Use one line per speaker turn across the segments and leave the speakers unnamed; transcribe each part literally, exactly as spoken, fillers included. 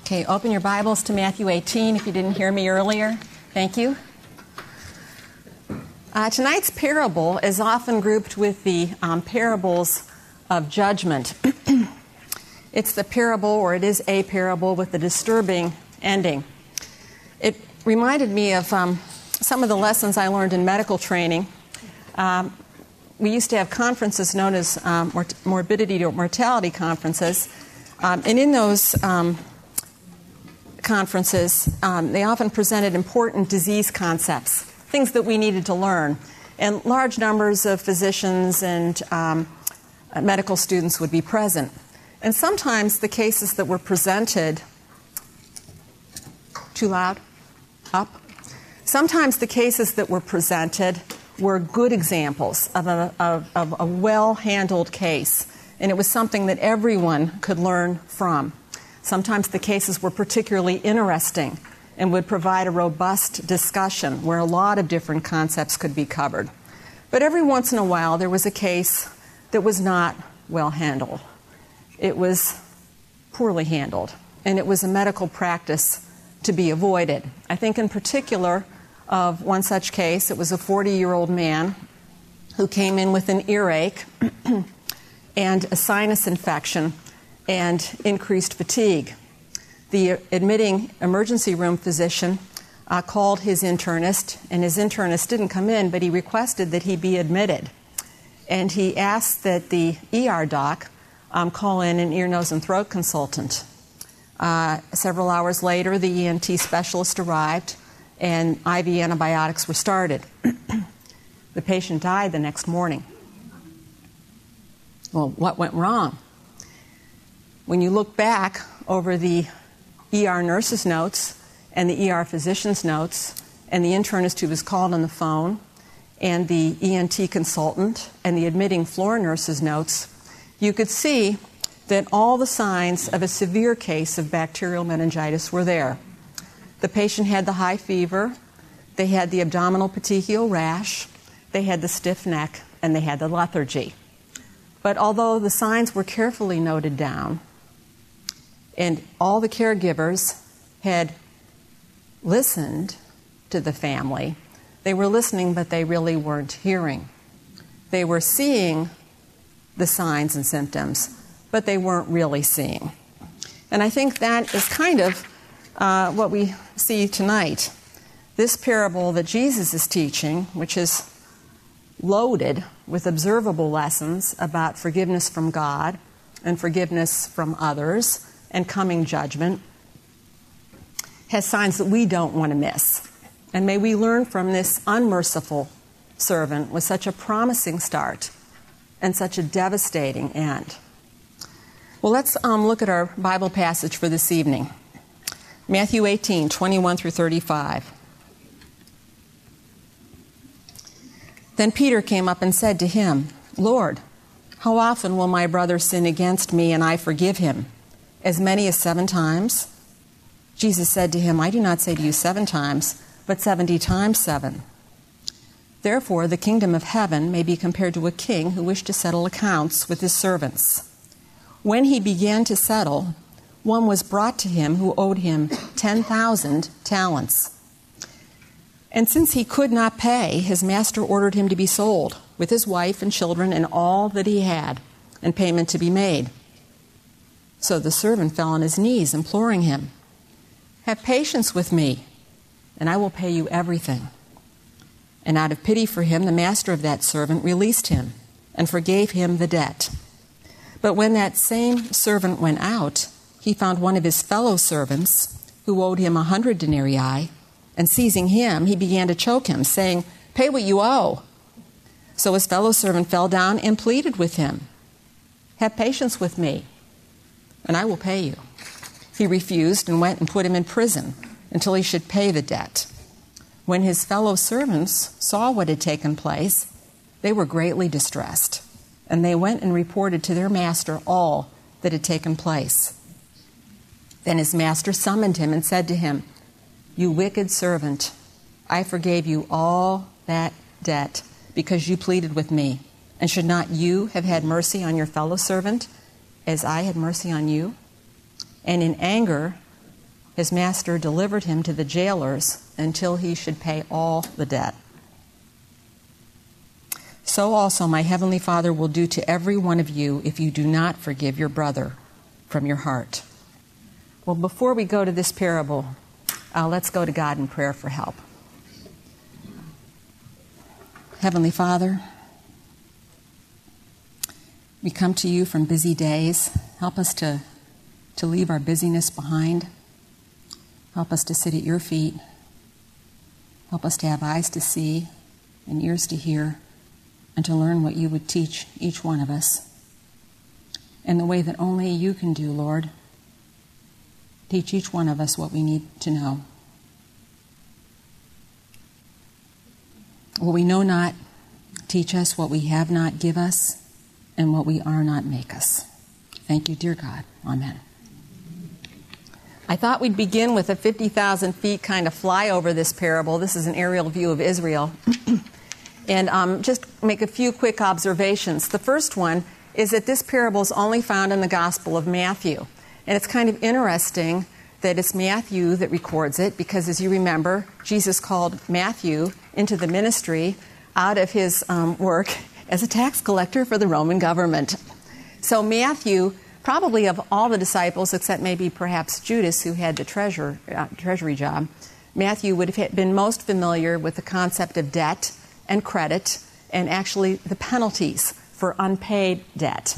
Okay, open your Bibles to Matthew eighteen if you didn't hear me earlier. Thank you. Uh, tonight's parable is often grouped with the um, parables of judgment. It's the parable, or it is a parable, with a disturbing ending. It reminded me of um, some of the lessons I learned in medical training. Um, we used to have conferences known as um, mort- morbidity or mortality conferences. Um, and in those um, conferences, um, they often presented important disease concepts, things that we needed to learn. And large numbers of physicians and um, medical students would be present. And sometimes the cases that were presented, too loud? Up? Sometimes the cases that were presented were good examples of a, of, of a well-handled case. And it was something that everyone could learn from. Sometimes the cases were particularly interesting and would provide a robust discussion where a lot of different concepts could be covered. But every once in a while, there was a case that was not well handled. It was poorly handled, and it was a medical practice to be avoided. I think in particular of one such case. It was a forty-year-old man who came in with an earache and a sinus infection and increased fatigue. The admitting emergency room physician uh, called his internist, and his internist didn't come in, but he requested that he be admitted. And he asked that the E R doc um, call in an ear, nose, and throat consultant. Uh, several hours later, the E N T specialist arrived, and I V antibiotics were started. The patient died the next morning. Well, what went wrong? When you look back over the E R nurse's notes and the E R physician's notes and the internist who was called on the phone and the E N T consultant and the admitting floor nurse's notes, you could see that all the signs of a severe case of bacterial meningitis were there. The patient had the high fever, they had the abdominal petechial rash, they had the stiff neck, and they had the lethargy. But although the signs were carefully noted down, and all the caregivers had listened to the family, they were listening, but they really weren't hearing. They were seeing the signs and symptoms, but they weren't really seeing. And I think that is kind of uh, what we see tonight. This parable that Jesus is teaching, which is loaded with observable lessons about forgiveness from God and forgiveness from others and coming judgment, has signs that we don't want to miss. And may we learn from this unmerciful servant with such a promising start and such a devastating end. Well, let's um, look at our Bible passage for this evening. Matthew eighteen, twenty-one through thirty-five. Then Peter came up and said to him, "Lord, how often will my brother sin against me and I forgive him? As many as seven times?" Jesus said to him, "I do not say to you seven times, but seventy times seven. Therefore, the kingdom of heaven may be compared to a king who wished to settle accounts with his servants. When he began to settle, one was brought to him who owed him ten thousand talents. And since he could not pay, his master ordered him to be sold, with his wife and children and all that he had, and payment to be made. So the servant fell on his knees, imploring him, 'Have patience with me, and I will pay you everything.' And out of pity for him, the master of that servant released him and forgave him the debt. But when that same servant went out, he found one of his fellow servants who owed him a hundred denarii, and seizing him, he began to choke him, saying, 'Pay what you owe.' So his fellow servant fell down and pleaded with him, 'Have patience with me, and I will pay you.' He refused and went and put him in prison until he should pay the debt. When his fellow servants saw what had taken place, they were greatly distressed, and they went and reported to their master all that had taken place. Then his master summoned him and said to him, 'You wicked servant, I forgave you all that debt because you pleaded with me. And should not you have had mercy on your fellow servant as I had mercy on you?' And in anger, his master delivered him to the jailers until he should pay all the debt. So also my heavenly Father will do to every one of you if you do not forgive your brother from your heart. Well, before we go to this parable, uh, let's go to God in prayer for help. Heavenly Father, we come to you from busy days. Help us to, to leave our busyness behind. Help us to sit at your feet. Help us to have eyes to see and ears to hear and to learn what you would teach each one of us in the way that only you can do, Lord. Teach each one of us what we need to know. What we know not, teach us. What we have not, give us. And what we are not, make us. Thank you, dear God. Amen. I thought we'd begin with a fifty thousand feet kind of flyover this parable. This is an aerial view of Israel. and um, just make a few quick observations. The first one is that this parable is only found in the Gospel of Matthew. And it's kind of interesting that it's Matthew that records it, because as you remember, Jesus called Matthew into the ministry out of his um, work as a tax collector for the Roman government. So Matthew, probably of all the disciples, except maybe perhaps Judas, who had the treasure, uh, treasury job, Matthew would have been most familiar with the concept of debt and credit, and actually the penalties for unpaid debt.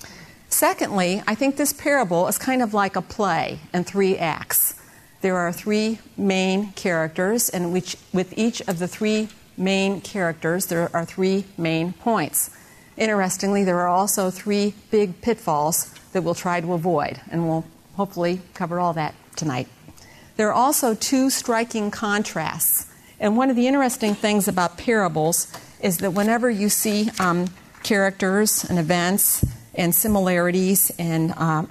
Secondly, I think this parable is kind of like a play in three acts. There are three main characters, and which, with each of the three main characters, there are three main points. Interestingly, there are also three big pitfalls that we'll try to avoid, and we'll hopefully cover all that tonight. There are also two striking contrasts, and one of the interesting things about parables is that whenever you see um, characters and events and similarities and um,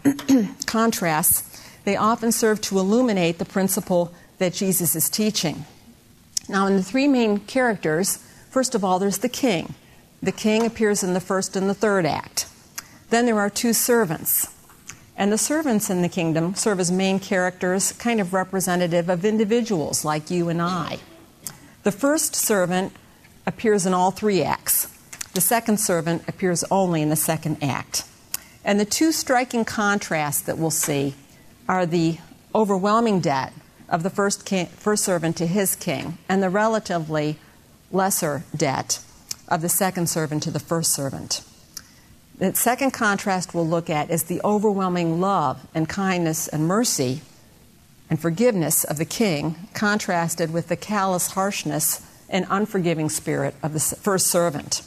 contrasts, they often serve to illuminate the principle that Jesus is teaching. Now, in the three main characters, first of all, there's the king. The king appears in the first and the third act. Then there are two servants. And the servants in the kingdom serve as main characters, kind of representative of individuals like you and I. The first servant appears in all three acts. The second servant appears only in the second act. And the two striking contrasts that we'll see are the overwhelming debt of the first king, first servant to his king, and the relatively lesser debt of the second servant to the first servant. The second contrast we'll look at is the overwhelming love and kindness and mercy and forgiveness of the king, contrasted with the callous harshness and unforgiving spirit of the first servant.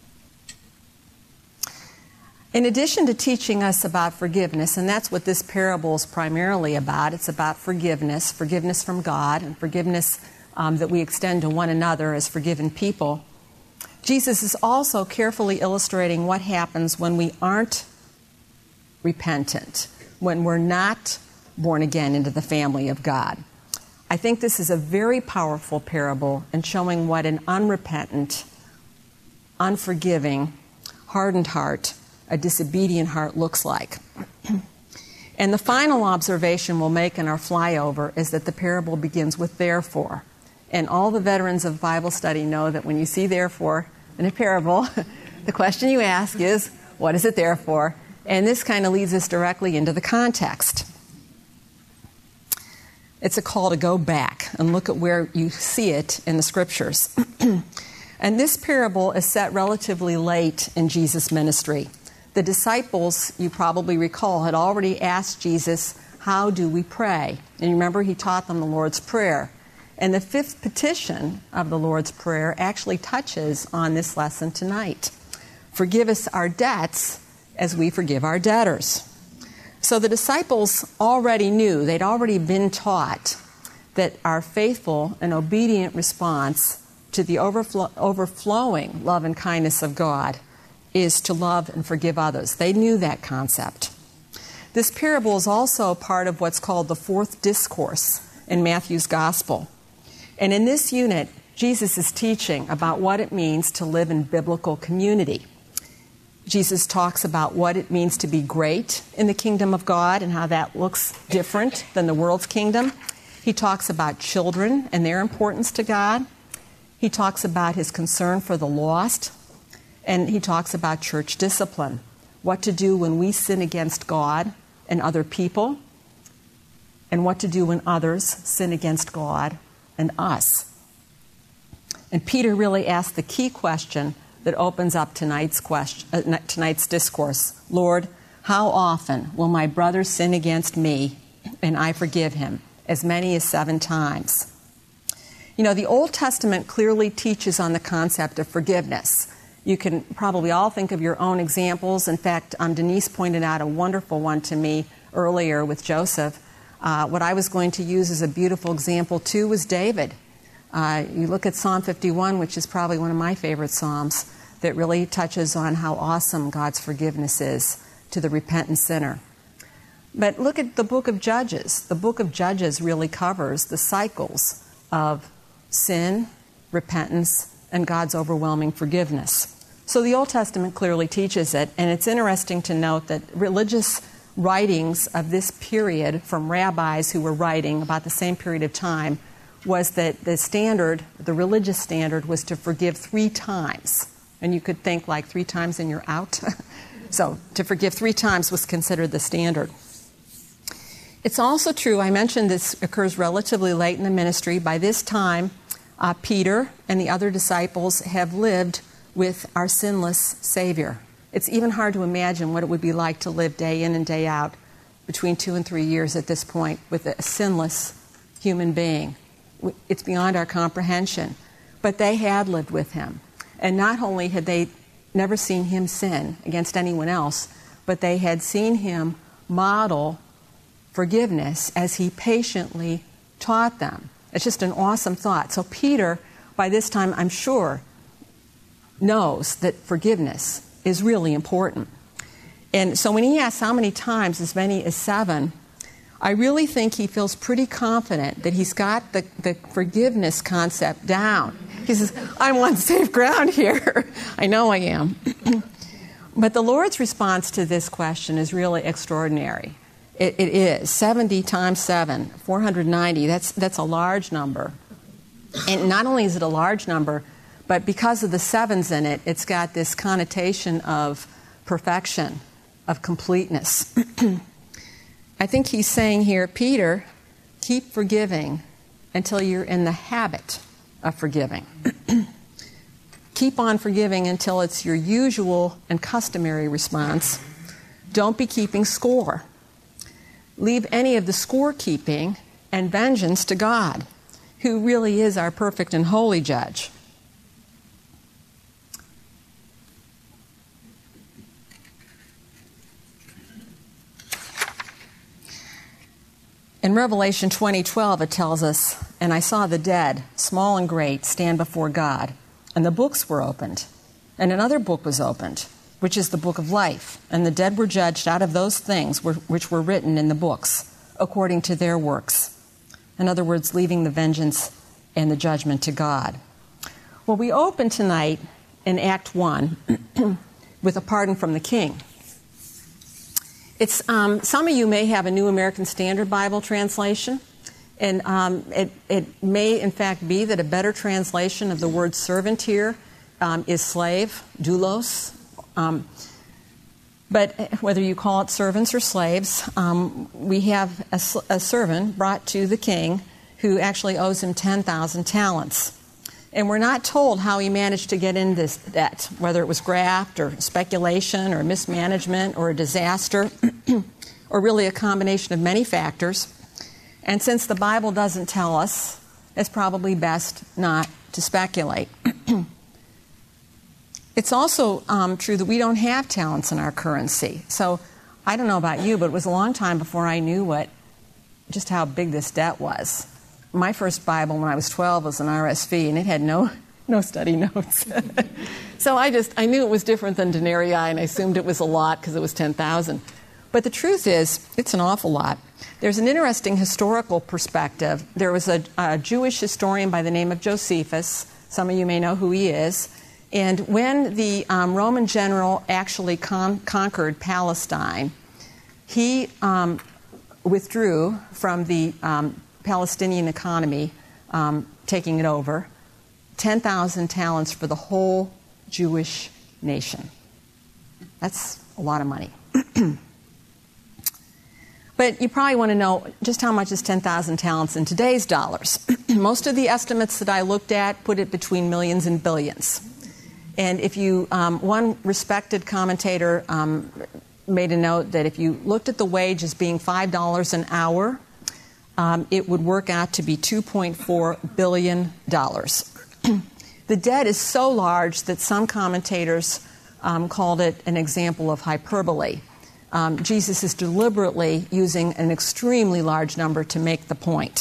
In addition to teaching us about forgiveness, and that's what this parable is primarily about, it's about forgiveness, forgiveness from God, and forgiveness um, that we extend to one another as forgiven people. Jesus is also carefully illustrating what happens when we aren't repentant, when we're not born again into the family of God. I think this is a very powerful parable in showing what an unrepentant, unforgiving, hardened heart, a disobedient heart looks like. And the final observation we'll make in our flyover is that the parable begins with therefore. And all the veterans of Bible study know that when you see therefore in a parable, the question you ask is, what is it there for? And this kind of leads us directly into the context. It's a call to go back and look at where you see it in the scriptures. And this parable is set relatively late in Jesus' ministry. The disciples, you probably recall, had already asked Jesus, how do we pray? And you remember he taught them the Lord's Prayer. And the fifth petition of the Lord's Prayer actually touches on this lesson tonight. Forgive us our debts as we forgive our debtors. So the disciples already knew, they'd already been taught that our faithful and obedient response to the overflow, overflowing love and kindness of God is to love and forgive others. They knew that concept. This parable is also part of what's called the fourth discourse in Matthew's Gospel. And in this unit, Jesus is teaching about what it means to live in biblical community. Jesus talks about what it means to be great in the kingdom of God and how that looks different than the world's kingdom. He talks about children and their importance to God. He talks about his concern for the lost. And he talks about church discipline, what to do when we sin against God and other people, and what to do when others sin against God and us. And Peter really asked the key question that opens up tonight's question, uh, tonight's discourse. Lord, how often will my brother sin against me and I forgive him? As many as seven times. You know, the Old Testament clearly teaches on the concept of forgiveness. You can probably all think of your own examples. In fact, um, Denise pointed out a wonderful one to me earlier with Joseph. Uh, what I was going to use as a beautiful example, too, was David. Uh, you look at Psalm fifty-one, which is probably one of my favorite psalms, that really touches on how awesome God's forgiveness is to the repentant sinner. But look at the book of Judges. The book of Judges really covers the cycles of sin, repentance, and God's overwhelming forgiveness. So the Old Testament clearly teaches it, and it's interesting to note that religious writings of this period from rabbis who were writing about the same period of time was that the standard, the religious standard, was to forgive three times. And you could think like three times and you're out. So to forgive three times was considered the standard. It's also true, I mentioned this occurs relatively late in the ministry. By this time, uh, Peter and the other disciples have lived with our sinless Savior. It's even hard to imagine what it would be like to live day in and day out between two and three years at this point with a sinless human being. It's beyond our comprehension. But they had lived with him. And not only had they never seen him sin against anyone else, but they had seen him model forgiveness as he patiently taught them. It's just an awesome thought. So Peter, by this time, I'm sure, knows that forgiveness is really important. And so when he asks how many times, as many as seven, I really think he feels pretty confident that he's got the, the forgiveness concept down. He says, I'm on safe ground here. I know I am. But the Lord's response to this question is really extraordinary. It, it is. seventy times seven, four hundred ninety. That's, that's a large number. And not only is it a large number, but because of the sevens in it, it's got this connotation of perfection, of completeness. I think he's saying here, Peter, keep forgiving until you're in the habit of forgiving. Keep on forgiving until it's your usual and customary response. Don't be keeping score. Leave any of the scorekeeping and vengeance to God, who really is our perfect and holy judge. In Revelation twenty twelve, it tells us, and I saw the dead, small and great, stand before God, and the books were opened. And another book was opened, which is the book of life. And the dead were judged out of those things which were written in the books, according to their works. In other words, leaving the vengeance and the judgment to God. Well, we open tonight in Act one with a pardon from the king. It's um, some of you may have a New American Standard Bible translation, and um, it, it may, in fact, be that a better translation of the word servant here um, is slave, doulos. Um, but whether you call it servants or slaves, um, we have a, a servant brought to the king who actually owes him ten thousand talents. And we're not told how he managed to get in this debt, whether it was graft or speculation or mismanagement or a disaster or really a combination of many factors. And since the Bible doesn't tell us, it's probably best not to speculate. It's also um, true that we don't have talents in our currency. So I don't know about you, but it was a long time before I knew what, just how big this debt was. My first Bible when I was twelve was an R S V, and it had no no study notes. So I just, I knew it was different than denarii, and I assumed it was a lot because it was ten thousand. But the truth is, it's an awful lot. There's an interesting historical perspective. There was a, a Jewish historian by the name of Josephus. Some of you may know who he is. And when the um, Roman general actually con- conquered Palestine, he um, withdrew from the um, Palestinian economy, um, taking it over, ten thousand talents for the whole Jewish nation. That's a lot of money. But you probably want to know just how much is ten thousand talents in today's dollars. Most of the estimates that I looked at put it between millions and billions. And if you, um, one respected commentator um, made a note that if you looked at the wage as being five dollars an hour, um, it would work out to be two point four billion dollars. The debt is so large that some commentators um, called it an example of hyperbole. Um, Jesus is deliberately using an extremely large number to make the point.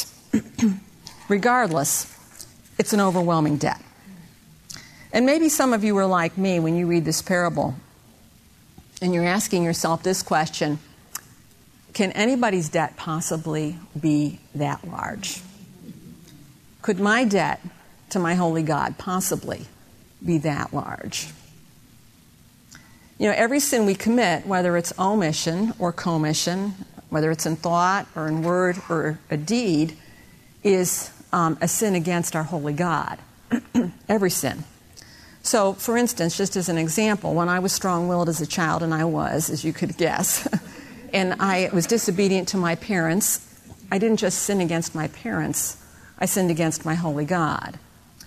Regardless, it's an overwhelming debt. And maybe some of you are like me when you read this parable, and you're asking yourself this question: can anybody's debt possibly be that large? Could my debt to my holy God possibly be that large? You know, every sin we commit, whether it's omission or commission, whether it's in thought or in word or a deed, is um, a sin against our holy God. Every sin. So, for instance, just as an example, when I was strong-willed as a child, and I was, as you could guess, and I was disobedient to my parents, I didn't just sin against my parents, I sinned against my holy God.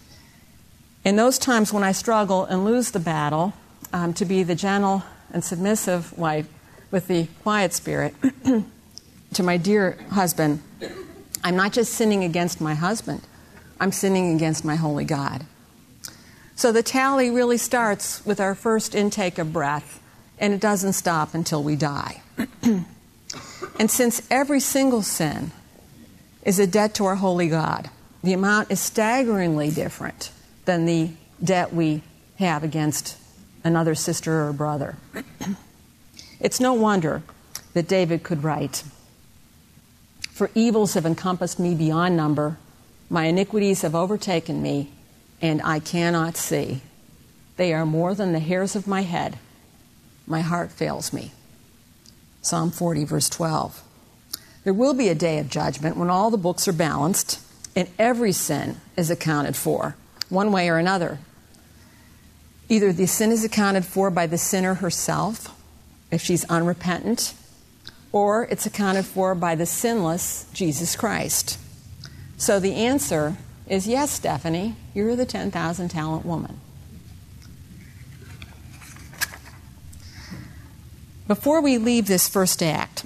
In those times when I struggle and lose the battle, Um, to be the gentle and submissive wife with the quiet spirit to my dear husband, I'm not just sinning against my husband, I'm sinning against my holy God. So the tally really starts with our first intake of breath, and it doesn't stop until we die. And since every single sin is a debt to our holy God, the amount is staggeringly different than the debt we have against another sister or brother. It's no wonder that David could write, "For evils have encompassed me beyond number, my iniquities have overtaken me, and I cannot see. They are more than the hairs of my head. My heart fails me." Psalm forty, verse twelve. There will be a day of judgment when all the books are balanced and every sin is accounted for, one way or another. Either the sin is accounted for by the sinner herself, if she's unrepentant, or it's accounted for by the sinless Jesus Christ. So the answer is yes, Stephanie, you're the ten thousand talent woman. Before we leave this first act,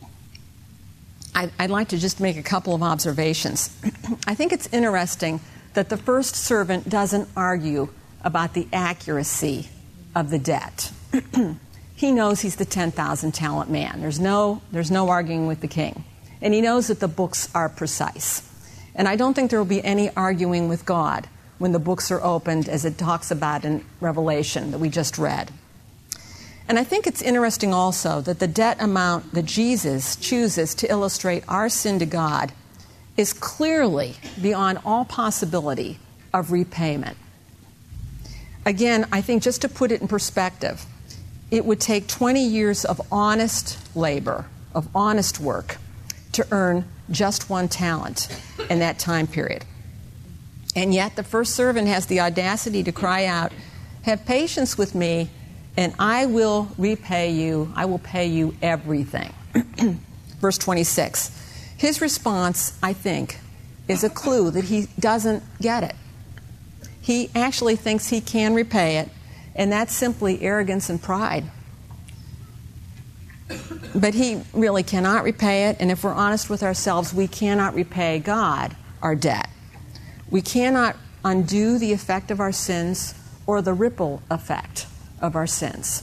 I'd like to just make a couple of observations. I think it's interesting that the first servant doesn't argue about the accuracy of the debt. He knows he's the ten thousand talent man. There's no, there's no arguing with the king. And he knows that the books are precise. And I don't think there will be any arguing with God when the books are opened, as it talks about in Revelation that we just read. And I think it's interesting also that the debt amount that Jesus chooses to illustrate our sin to God is clearly beyond all possibility of repayment. Again, I think just to put it in perspective, it would take twenty years of honest labor, of honest work, to earn just one talent in that time period. And yet the first servant has the audacity to cry out, "Have patience with me, and I will repay you, I will pay you everything." Verse twenty-six. His response, I think, is a clue that he doesn't get it. He actually thinks he can repay it, and that's simply arrogance and pride. But he really cannot repay it, and if we're honest with ourselves, we cannot repay God our debt. We cannot undo the effect of our sins or the ripple effect of our sins.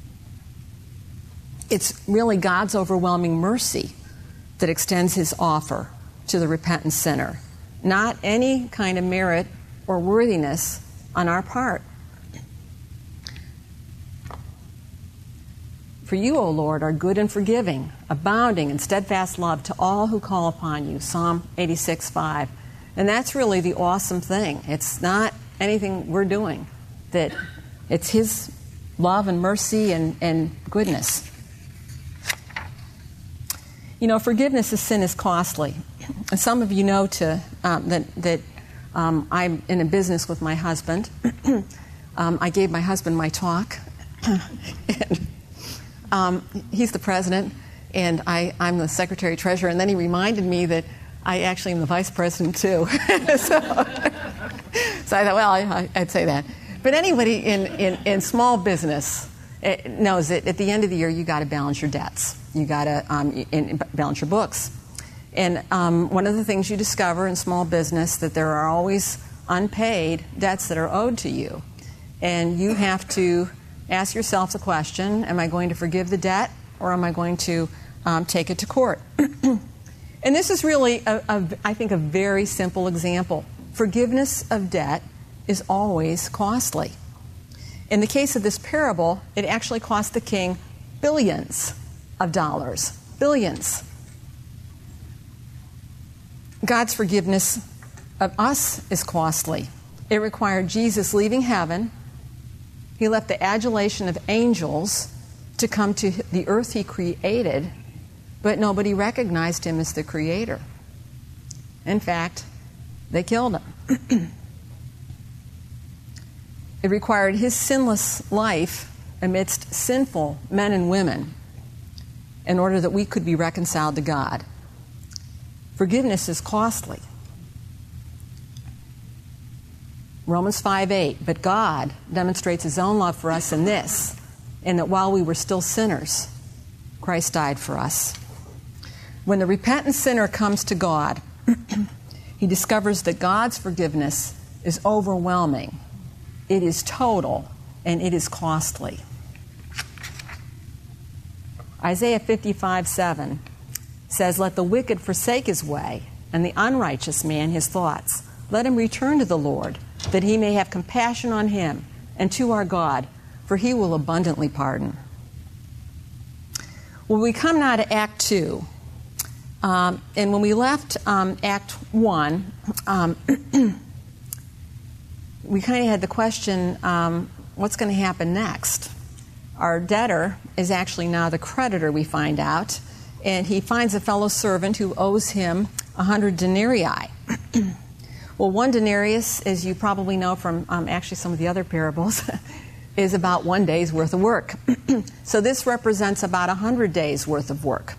It's really God's overwhelming mercy that extends his offer to the repentant sinner, not any kind of merit or worthiness on our part. For you, O Lord, are good and forgiving, abounding in steadfast love to all who call upon you. Psalm eighty-six, five. And that's really the awesome thing. It's not anything we're doing that it's His love and mercy and, and goodness. You know, forgiveness of sin is costly. And some of you know to, um, that, that um, I'm in a business with my husband. um, I gave my husband my talk. and, um, he's the president, and I, I'm the secretary treasurer. And then he reminded me that I actually am the vice president, too. so, so I thought, well, I, I'd say that. But anybody in, in, in small business knows that at the end of the year, you got to balance your debts. You got to um, balance your books. And um, one of the things you discover in small business that there are always unpaid debts that are owed to you. And you have to ask yourself the question, am I going to forgive the debt, or am I going to um, take it to court? And this is really, a, a, I think, a very simple example. Forgiveness of debt is always costly. In the case of this parable, it actually cost the king billions of dollars. Billions. God's forgiveness of us is costly. It required Jesus leaving heaven. He left the adulation of angels to come to the earth He created, but nobody recognized Him as the Creator. In fact, they killed Him. It required His sinless life amidst sinful men and women in order that we could be reconciled to God. Forgiveness is costly. Romans five eight, but God demonstrates His own love for us in this, in that while we were still sinners, Christ died for us. When the repentant sinner comes to God, he discovers that God's forgiveness is overwhelming. It is total, and it is costly. Isaiah fifty-five seven says, let the wicked forsake his way, and the unrighteous man his thoughts. Let him return to the Lord, that He may have compassion on him, and to our God, for He will abundantly pardon. Well, we come now to Act two. Um, and when we left um, Act one, um, we kind of had the question, um, what's going to happen next? Our debtor is actually now the creditor, we find out, and he finds a fellow servant who owes him a hundred denarii. Well, one denarius, as you probably know from um, actually some of the other parables, is about one day's worth of work. So this represents about a hundred days' worth of work.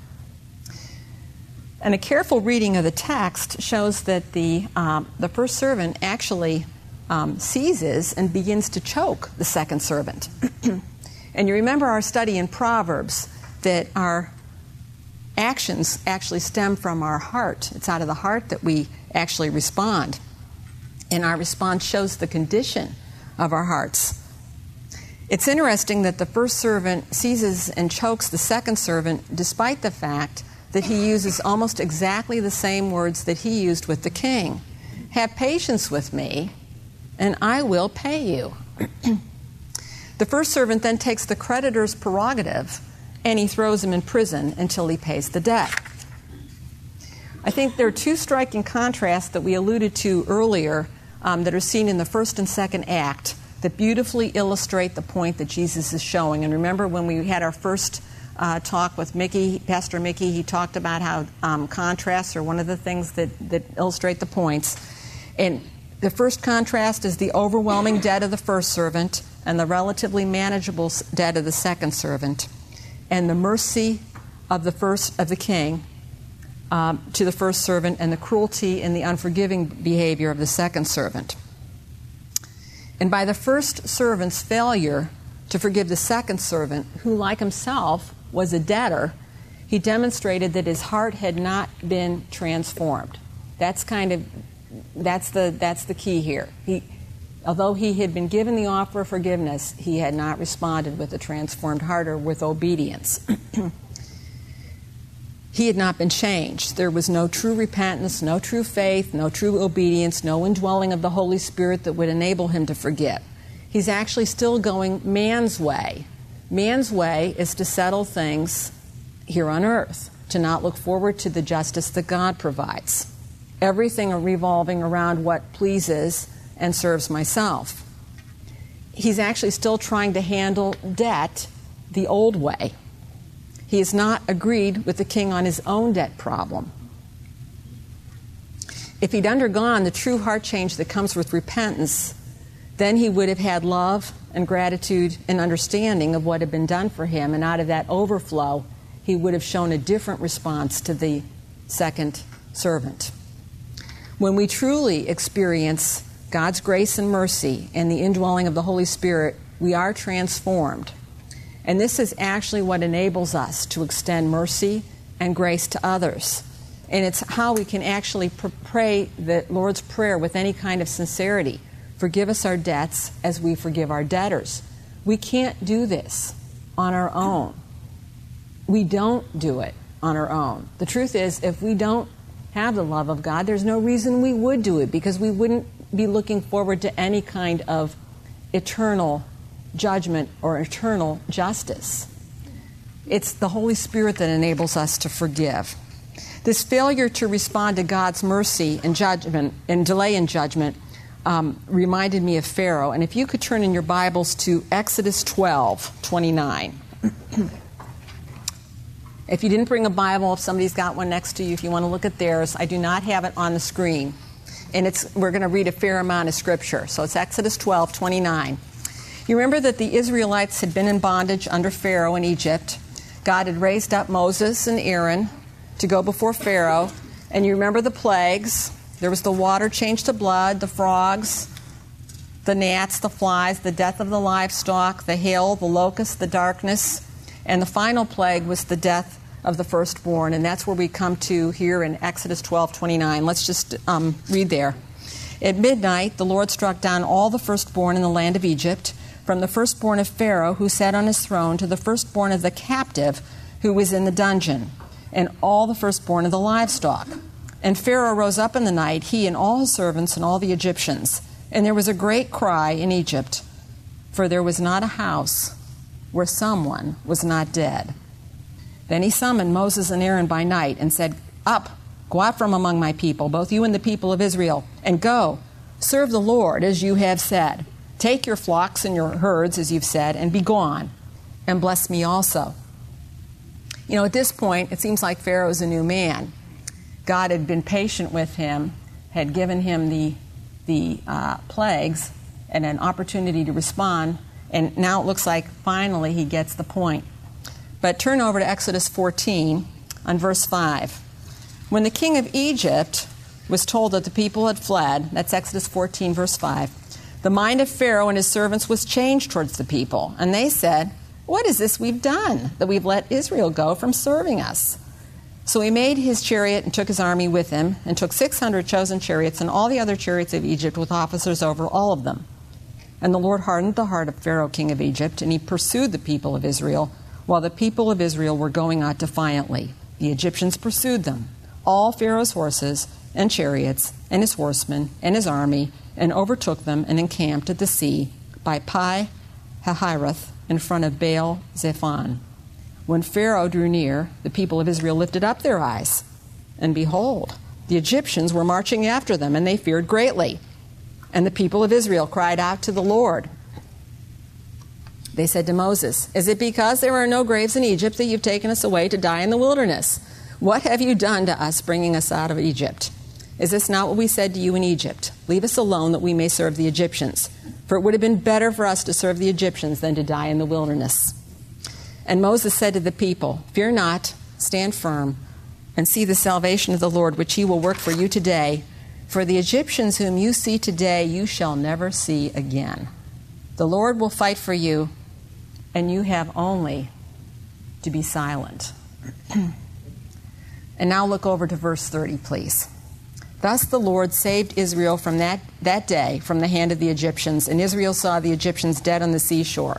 And a careful reading of the text shows that the, um, the first servant actually um, seizes and begins to choke the second servant. And you remember our study in Proverbs that our actions actually stem from our heart. It's out of the heart that we actually respond. And our response shows the condition of our hearts. It's interesting that the first servant seizes and chokes the second servant despite the fact that he uses almost exactly the same words that he used with the king. Have patience with me, and I will pay you. The first servant then takes the creditor's prerogative, and he throws him in prison until he pays the debt. I think there are two striking contrasts that we alluded to earlier um, that are seen in the first and second act that beautifully illustrate the point that Jesus is showing. And remember when we had our first uh, talk with Mickey, Pastor Mickey, he talked about how um, contrasts are one of the things that, that illustrate the points. And the first contrast is the overwhelming debt of the first servant and the relatively manageable debt of the second servant, and the mercy of the first of the king um, to the first servant, and the cruelty and the unforgiving behavior of the second servant. And by the first servant's failure to forgive the second servant, who like himself was a debtor, he demonstrated that his heart had not been transformed. That's kind of that's the that's the key here. He, although he had been given the offer of forgiveness, he had not responded with a transformed heart or with obedience. He had not been changed. There was no true repentance, no true faith, no true obedience, no indwelling of the Holy Spirit that would enable him to forget. He's actually still going man's way. Man's way is to settle things here on earth, to not look forward to the justice that God provides. Everything revolving around what pleases and serves myself. he's actually still trying to handle debt the old way. He has not agreed with the king on his own debt problem. If he'd undergone the true heart change that comes with repentance, then he would have had love and gratitude and understanding of what had been done for him, and out of that overflow, he would have shown a different response to the second servant. When we truly experience God's grace and mercy and the indwelling of the Holy Spirit, we are transformed. And this is actually what enables us to extend mercy and grace to others. And it's how we can actually pr- pray the Lord's Prayer with any kind of sincerity. Forgive us our debts as we forgive our debtors. We can't do this on our own. We don't do it on our own. The truth is, if we don't have the love of God, there's no reason we would do it, because we wouldn't be looking forward to any kind of eternal judgment or eternal justice. It's the Holy Spirit that enables us to forgive. This failure to respond to God's mercy and judgment and delay in judgment um, reminded me of Pharaoh. And if you could turn in your Bibles to Exodus twelve twenty-nine. If you didn't bring a Bible, if somebody's got one next to you, if you want to look at theirs, I do not have it on the screen. And it's we're going to read a fair amount of Scripture. So it's Exodus twelve twenty-nine. You remember that the Israelites had been in bondage under Pharaoh in Egypt. God had raised up Moses and Aaron to go before Pharaoh. And you remember the plagues. There was the water changed to blood, the frogs, the gnats, the flies, the death of the livestock, the hail, the locusts, the darkness. And the final plague was the death of the firstborn. And that's where we come to here in Exodus twelve twenty-nine. Let's just um, read there. At midnight, the Lord struck down all the firstborn in the land of Egypt, from the firstborn of Pharaoh, who sat on his throne, to the firstborn of the captive who was in the dungeon, and all the firstborn of the livestock. And Pharaoh rose up in the night, he and all his servants and all the Egyptians. And there was a great cry in Egypt, for there was not a house where someone was not dead. Then he summoned Moses and Aaron by night and said, Up, go out from among my people, both you and the people of Israel, and go, serve the Lord as you have said. Take your flocks and your herds, as you've said, and be gone, and bless me also. You know, at this point, it seems like Pharaoh is a new man. God had been patient with him, had given him the, the uh, plagues and an opportunity to respond, and now it looks like finally he gets the point. But turn over to Exodus fourteen on verse five. When the king of Egypt was told that the people had fled, that's Exodus fourteen, verse five, the mind of Pharaoh and his servants was changed towards the people, and they said, What is this we've done, that we've let Israel go from serving us? So he made his chariot and took his army with him, and took six hundred chosen chariots and all the other chariots of Egypt with officers over all of them. And the Lord hardened the heart of Pharaoh, king of Egypt, and he pursued the people of Israel, while the people of Israel were going out defiantly. The Egyptians pursued them, all Pharaoh's horses and chariots, and his horsemen, and his army, and overtook them and encamped at the sea by Pi Hahiroth in front of Baal Zephon. When Pharaoh drew near, the people of Israel lifted up their eyes, and behold, the Egyptians were marching after them, and they feared greatly. And the people of Israel cried out to the Lord. They said to Moses, Is it because there are no graves in Egypt that you've taken us away to die in the wilderness? What have you done to us, bringing us out of Egypt? Is this not what we said to you in Egypt? Leave us alone that we may serve the Egyptians. For it would have been better for us to serve the Egyptians than to die in the wilderness. And Moses said to the people, Fear not, stand firm, and see the salvation of the Lord, which he will work for you today. For the Egyptians whom you see today, you shall never see again. The Lord will fight for you, and you have only to be silent. And now look over to verse thirty, please. Thus the Lord saved Israel from that, that day from the hand of the Egyptians, and Israel saw the Egyptians dead on the seashore.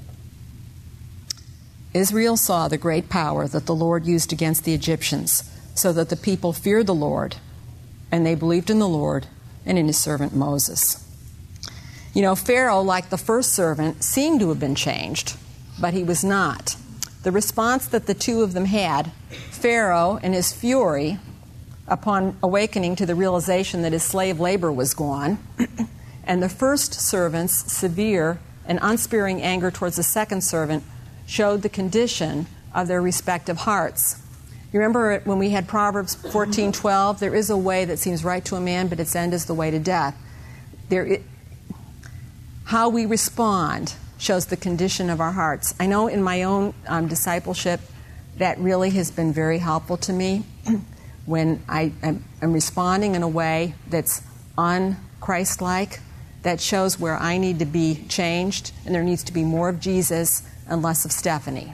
Israel saw the great power that the Lord used against the Egyptians, so that the people feared the Lord, and they believed in the Lord and in his servant Moses. You know, Pharaoh, like the first servant, seemed to have been changed, but he was not. The response that the two of them had, Pharaoh in his fury, upon awakening to the realization that his slave labor was gone, and the first servant's severe and unsparing anger towards the second servant showed the condition of their respective hearts. You remember when we had Proverbs fourteen twelve? There is a way that seems right to a man, but its end is the way to death. There, it, how we respond shows the condition of our hearts. I know in my own um, discipleship, that really has been very helpful to me when I am responding in a way that's un-Christ-like, that shows where I need to be changed, and there needs to be more of Jesus and less of Stephanie.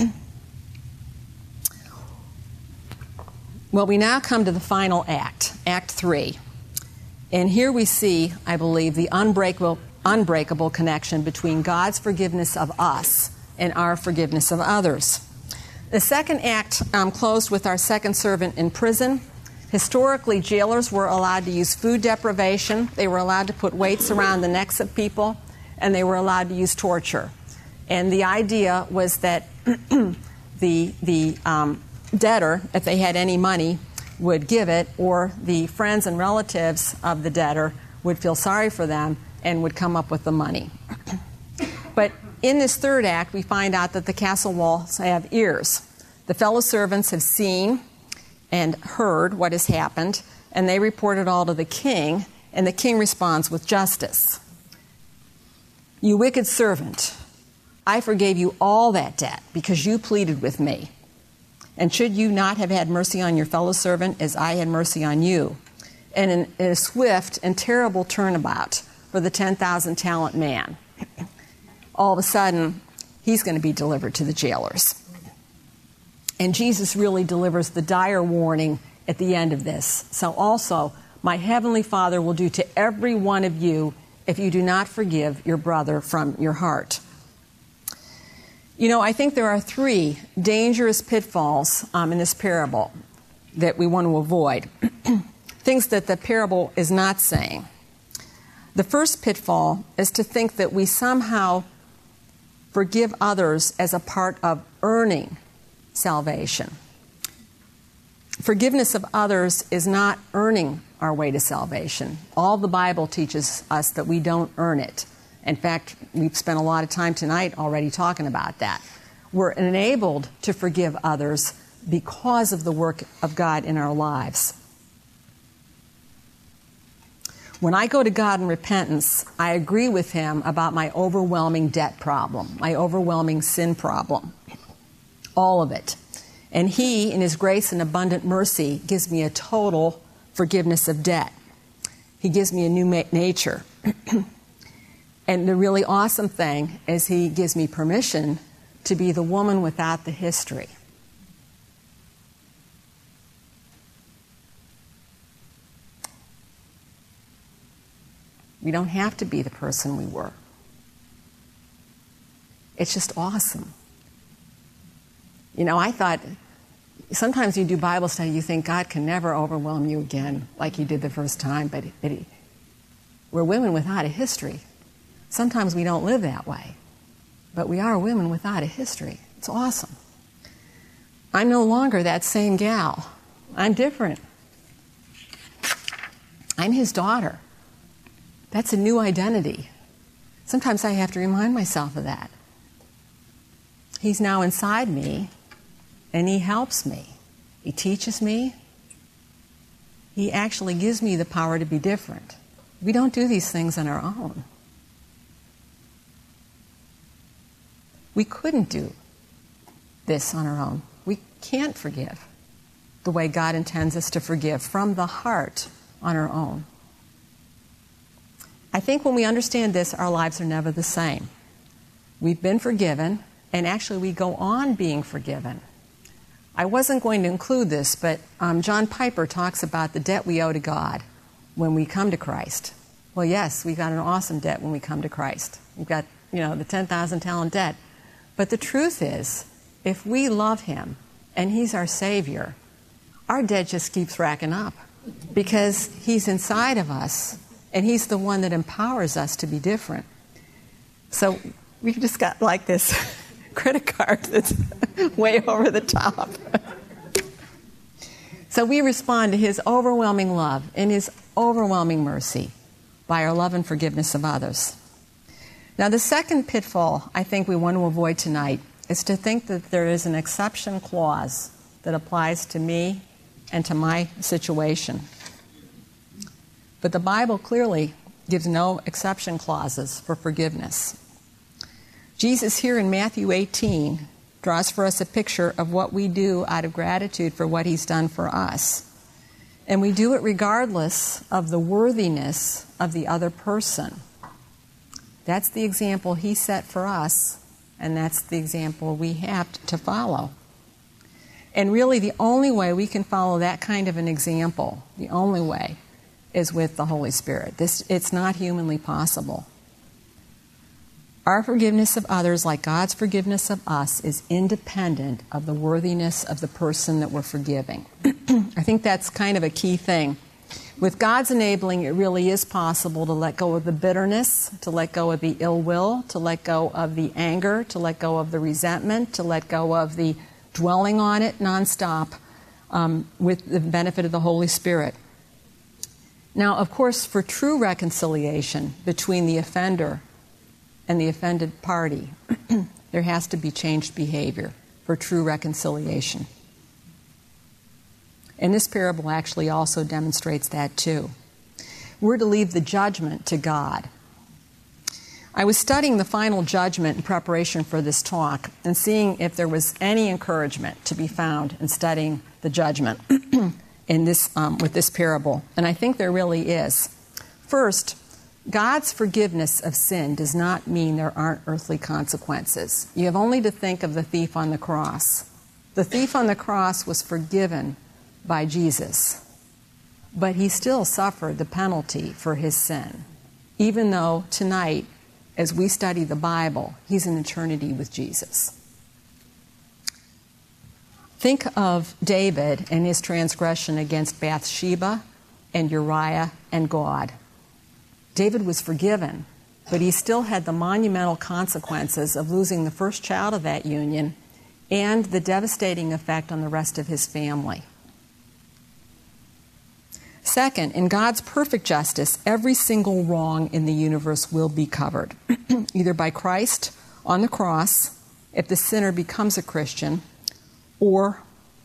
Well, we now come to the final act, Act three. And here we see, I believe, the unbreakable, unbreakable connection between God's forgiveness of us and our forgiveness of others. The second act um, closed with our second servant in prison. Historically, jailers were allowed to use food deprivation. They were allowed to put weights around the necks of people, and they were allowed to use torture. And the idea was that the, the um, debtor, if they had any money, would give it, or the friends and relatives of the debtor would feel sorry for them and would come up with the money. But in this third act, we find out that the castle walls have ears. The fellow servants have seen and heard what has happened, and they report it all to the king, and the king responds with justice. You wicked servant, I forgave you all that debt because you pleaded with me. And should you not have had mercy on your fellow servant as I had mercy on you? And in, in a swift and terrible turnabout for the ten thousand talent man, all of a sudden, he's going to be delivered to the jailers. And Jesus really delivers the dire warning at the end of this. So also, my heavenly Father will do to every one of you if you do not forgive your brother from your heart. You know, I think there are three dangerous pitfalls um, in this parable that we want to avoid. Things that the parable is not saying. The first pitfall is to think that we somehow forgive others as a part of earning salvation. Forgiveness of others is not earning our way to salvation. All the Bible teaches us that we don't earn it. In fact, we've spent a lot of time tonight already talking about that. We're enabled to forgive others because of the work of God in our lives. When I go to God in repentance, I agree with Him about my overwhelming debt problem, my overwhelming sin problem, all of it. And He, in His grace and abundant mercy, gives me a total forgiveness of debt. He gives me a new ma- nature. And the really awesome thing is He gives me permission to be the woman without the history. We don't have to be the person we were. It's just awesome. You know, I thought, sometimes you do Bible study, you think God can never overwhelm you again like He did the first time, but it, it, we're women without a history. Sometimes we don't live that way, but we are women without a history. It's awesome. I'm no longer that same gal. I'm different. I'm His daughter. That's a new identity. Sometimes I have to remind myself of that. He's now inside me, and He helps me. He teaches me. He actually gives me the power to be different. We don't do these things on our own. We couldn't do this on our own. We can't forgive the way God intends us to forgive from the heart on our own. I think when we understand this, our lives are never the same. We've been forgiven, and actually we go on being forgiven. I wasn't going to include this, but um, John Piper talks about the debt we owe to God when we come to Christ. Well, yes, we've got an awesome debt when we come to Christ. We've got, you know, the ten thousand talent debt. But the truth is, if we love Him and He's our Savior, our debt just keeps racking up because He's inside of us and He's the one that empowers us to be different. So we've just got like this credit card that's way over the top. So we respond to His overwhelming love and His overwhelming mercy by our love and forgiveness of others. Now, the second pitfall I think we want to avoid tonight is to think that there is an exception clause that applies to me and to my situation. But the Bible clearly gives no exception clauses for forgiveness. Jesus here in Matthew eighteen draws for us a picture of what we do out of gratitude for what he's done for us. And we do it regardless of the worthiness of the other person. That's the example he set for us, and that's the example we have to follow. And really the only way we can follow that kind of an example, the only way, is with the Holy Spirit. This, it's not humanly possible. Our forgiveness of others, like God's forgiveness of us, is independent of the worthiness of the person that we're forgiving. I think that's kind of a key thing. With God's enabling, it really is possible to let go of the bitterness, to let go of the ill will, to let go of the anger, to let go of the resentment, to let go of the dwelling on it nonstop, um, with the benefit of the Holy Spirit. Now, of course, for true reconciliation between the offender and the offended party, there has to be changed behavior for true reconciliation. And this parable actually also demonstrates that too. We're to leave the judgment to God. I was studying the final judgment in preparation for this talk and seeing if there was any encouragement to be found in studying the judgment in this um, with this parable. And I think there really is. First, God's forgiveness of sin does not mean there aren't earthly consequences. You have only to think of the thief on the cross. The thief on the cross was forgiven by Jesus, but he still suffered the penalty for his sin, even though tonight, as we study the Bible, he's in eternity with Jesus. Think of David and his transgression against Bathsheba and Uriah and God. David was forgiven, but he still had the monumental consequences of losing the first child of that union and the devastating effect on the rest of his family. Second, in God's perfect justice, every single wrong in the universe will be covered, either by Christ on the cross, if the sinner becomes a Christian, or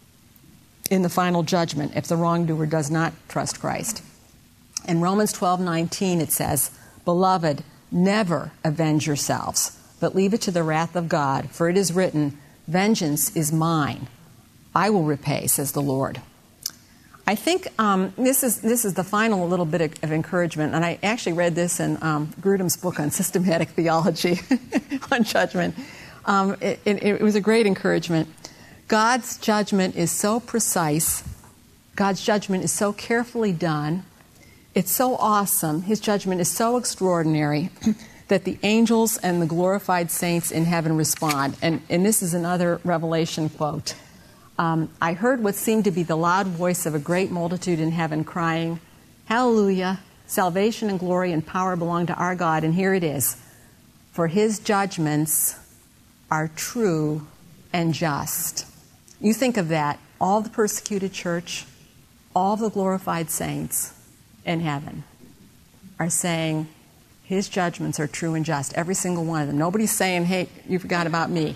in the final judgment, if the wrongdoer does not trust Christ. In Romans twelve nineteen it says, "Beloved, never avenge yourselves, but leave it to the wrath of God, for it is written, 'Vengeance is mine. I will repay,' says the Lord." I think um, this is this is the final little bit of, of encouragement, and I actually read this in um, Grudem's book on systematic theology on judgment. Um, it, it, it was a great encouragement. God's judgment is so precise. God's judgment is so carefully done. It's so awesome. His judgment is so extraordinary that the angels and the glorified saints in heaven respond. And, and this is another Revelation quote. Um, I heard what seemed to be the loud voice of a great multitude in heaven crying, "Hallelujah, salvation and glory and power belong to our God." And here it is. "For his judgments are true and just." You think of that. All the persecuted church, all the glorified saints in heaven are saying his judgments are true and just. Every single one of them. Nobody's saying, "Hey, you forgot about me."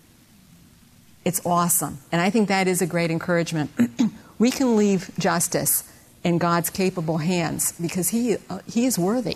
It's awesome. And I think that is a great encouragement. We can leave justice in God's capable hands because he, uh, he is worthy.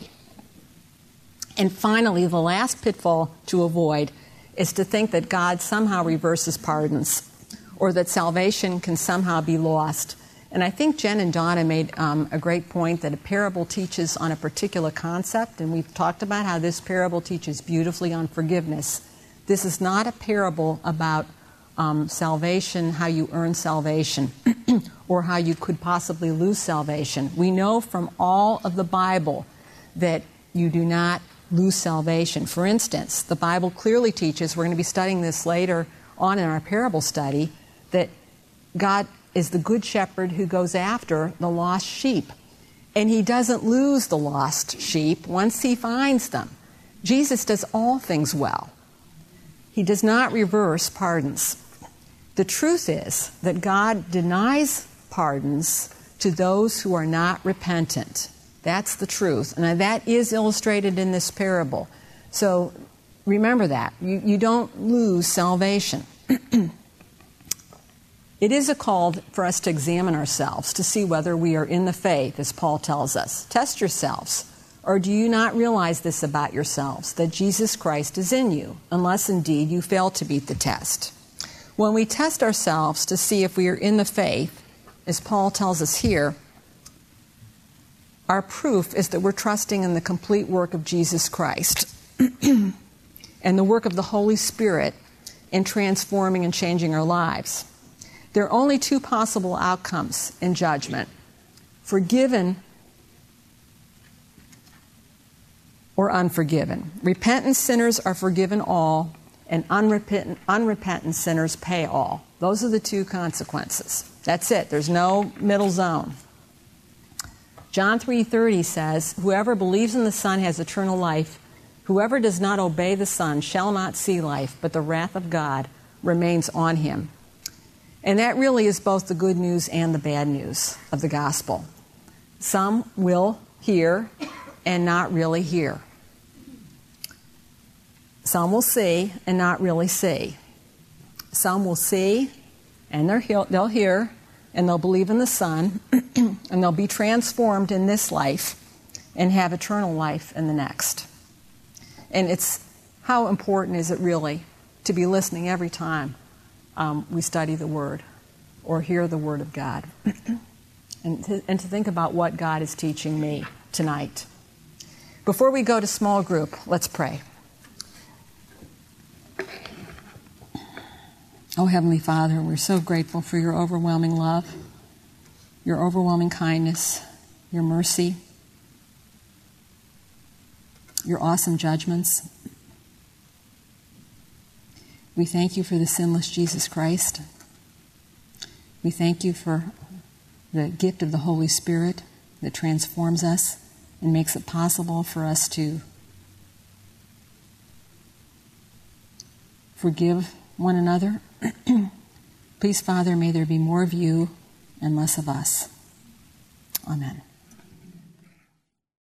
And finally, the last pitfall to avoid is to think that God somehow reverses pardons or that salvation can somehow be lost. And I think Jen and Donna made um, a great point that a parable teaches on a particular concept, and we've talked about how this parable teaches beautifully on forgiveness. This is not a parable about Um, salvation, how you earn salvation, or how you could possibly lose salvation. We know from all of the Bible that you do not lose salvation. For instance, the Bible clearly teaches, we're going to be studying this later on in our parable study, that God is the good shepherd who goes after the lost sheep. And he doesn't lose the lost sheep once he finds them. Jesus does all things well. He does not reverse pardons. The truth is that God denies pardons to those who are not repentant. That's the truth. And that is illustrated in this parable. So remember that. You, you don't lose salvation. It is a call for us to examine ourselves to see whether we are in the faith, as Paul tells us. Test yourselves. Or do you not realize this about yourselves, that Jesus Christ is in you, unless indeed you fail to beat the test? When we test ourselves to see if we are in the faith, as Paul tells us here, our proof is that we're trusting in the complete work of Jesus Christ and the work of the Holy Spirit in transforming and changing our lives. There are only two possible outcomes in judgment: forgiven or unforgiven. Repentant sinners are forgiven all, and unrepentant, unrepentant sinners pay all. Those are the two consequences. That's it. There's no middle zone. John three thirty says, "Whoever believes in the Son has eternal life. Whoever does not obey the Son shall not see life, but the wrath of God remains on him." And that really is both the good news and the bad news of the gospel. Some will hear and not really hear. Some will see and not really see. Some will see and they'll hear and they'll believe in the Son and they'll be transformed in this life and have eternal life in the next. And it's how important is it really to be listening every time um, we study the Word or hear the Word of God, and, to, and to think about what God is teaching me tonight. Before we go to small group, let's pray. Oh, Heavenly Father, we're so grateful for your overwhelming love, your overwhelming kindness, your mercy, your awesome judgments. We thank you for the sinless Jesus Christ. We thank you for the gift of the Holy Spirit that transforms us and makes it possible for us to forgive one another. Please, Father, may there be more of you and less of us. Amen.